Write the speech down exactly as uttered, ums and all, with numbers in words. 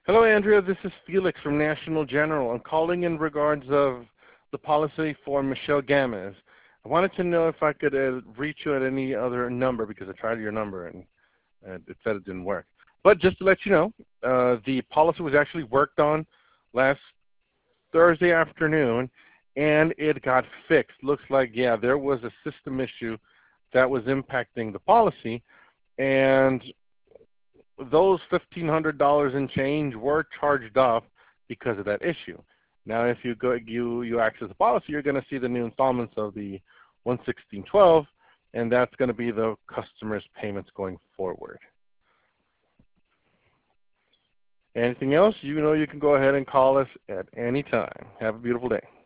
Hello, Andrea. This is Felix from National General. I'm calling in regards of the policy for Michelle Gamez. I wanted to know if I could uh, reach you at any other number because I tried your number and, and it said it didn't work. But just to let you know, uh, the policy was actually worked on last Thursday afternoon and it got fixed. Looks like, yeah, there was a system issue that was impacting the policy, and those fifteen hundred dollars and change were charged off because of that issue. Now, if you go, you you access the policy, you're going to see the new installments of the one sixteen twelve, and that's going to be the customer's payments going forward. Anything else? You know you can go ahead and call us at any time. Have a beautiful day.